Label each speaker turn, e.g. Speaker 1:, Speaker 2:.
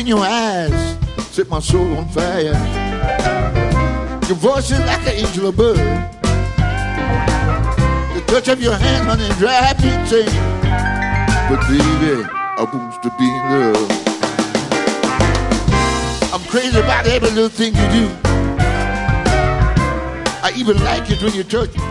Speaker 1: in your eyes set my soul on fire. Your voice is like an angel above. The touch of your hand, honey, drive me insane. But baby, I want to be in love. I'm crazy about every little thing you do. I even like it when you touch me.